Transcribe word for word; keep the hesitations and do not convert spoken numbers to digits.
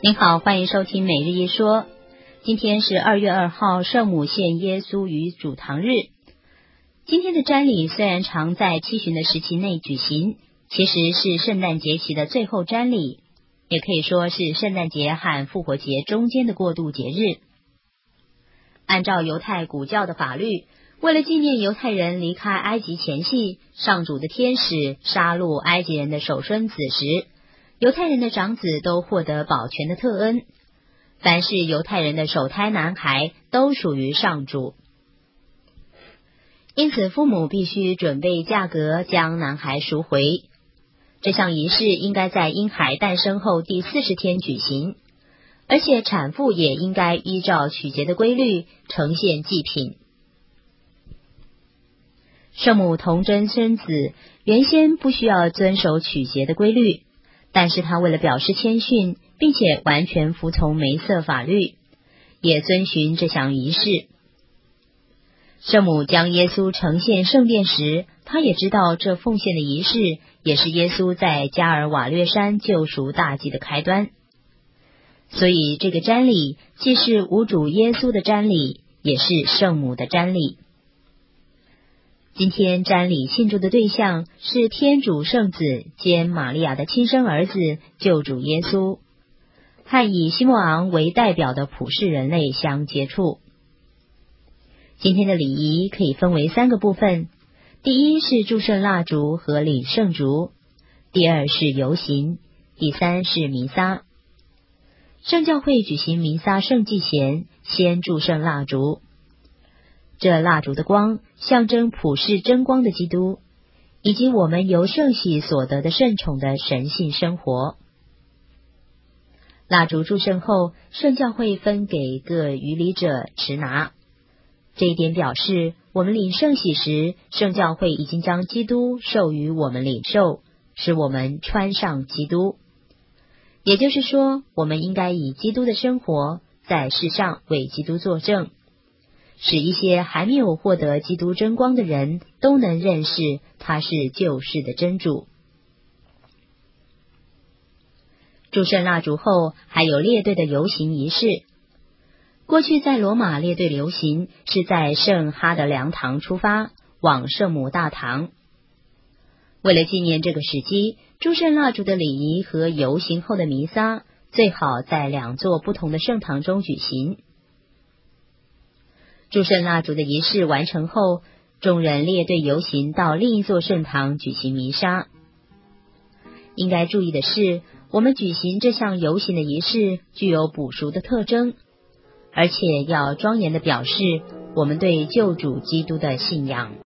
您好，欢迎收听每日一说。今天是二月二号，圣母献耶稣于主堂日。今天的瞻礼虽然常在七旬的时期内举行，其实是圣诞节期的最后瞻礼，也可以说是圣诞节和复活节中间的过渡节日。按照犹太古教的法律，为了纪念犹太人离开埃及前夕，上主的天使杀戮埃及人的首孙子时，犹太人的长子都获得保全的特恩。凡是犹太人的首胎男孩都属于上主，因此父母必须准备价格将男孩赎回。这项仪式应该在婴孩诞生后第四十天举行，而且产妇也应该依照取节的规律呈现祭品。圣母童贞生子原先不需要遵守取节的规律，但是他为了表示谦逊，并且完全服从梅瑟法律，也遵循这项仪式。圣母将耶稣呈现圣殿时，他也知道这奉献的仪式也是耶稣在加尔瓦略山救赎大祭的开端。所以这个瞻礼既是无主耶稣的瞻礼，也是圣母的瞻礼。今天瞻礼庆祝的对象是天主圣子兼玛利亚的亲生儿子救主耶稣，和以西莫昂为代表的普世人类相接触。今天的礼仪可以分为三个部分，第一是祝圣蜡烛和领圣烛，第二是游行，第三是弥撒。圣教会举行弥撒圣祭前，先祝圣蜡烛。这蜡烛的光象征普世真光的基督，以及我们由圣洗所得的圣宠的神性生活。蜡烛祝圣后，圣教会分给各逾礼者持拿，这一点表示我们领圣洗时，圣教会已经将基督授予我们领受，使我们穿上基督。也就是说，我们应该以基督的生活在世上为基督作证，使一些还没有获得基督真光的人都能认识他是救世的真主。祝圣蜡烛后还有列队的游行仪式。过去在罗马列队游行是在圣哈德良堂出发，往圣母大堂。为了纪念这个时机，祝圣蜡烛的礼仪和游行后的弥撒最好在两座不同的圣堂中举行。祝圣蜡烛的仪式完成后，众人列队游行到另一座圣堂举行弥撒。应该注意的是，我们举行这项游行的仪式具有补赎的特征，而且要庄严地表示我们对救主基督的信仰。